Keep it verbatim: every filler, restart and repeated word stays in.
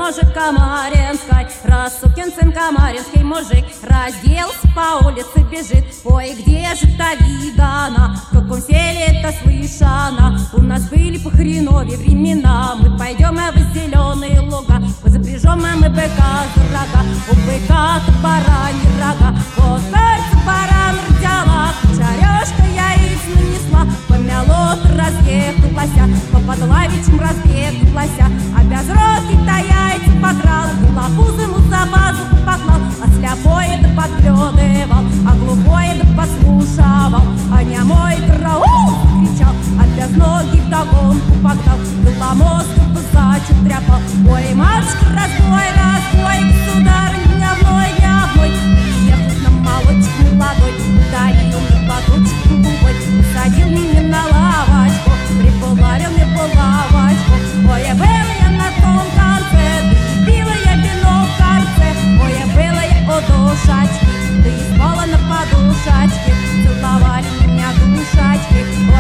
может Камаринской. Раз сукин сын камаринский мужик разделся, по улице бежит. Ой, где же та видана, в каком селе это слышано? У нас были по хренове времена, мы пойдем в зеленые луга, запряжем мы быка за рога. У быка-то бараньи рога, вот кажется баран родила, жарёшка яиц нанесла, помяло разъехалася, по подлавичам разбегалася, а безрогий-то яйца покрал, лапузы ему за пазуху поклал, а сляпое да подглядывал, а глухое да подслушивал, а немой караул кричал, а безногий вдогонку погнал, голомозку позачу тряпал. Ой, матушка, разбой, разбой, государыня, вной, не ехать на молочку молодой, ударил мне подучку губой, садил меня на лавочку, припулавил мне булавочку. Ой, я была я на том конце, да и пила я вино в карце. Ой, я была я у душачки, да и спала на подушачке, целовали меня душачки.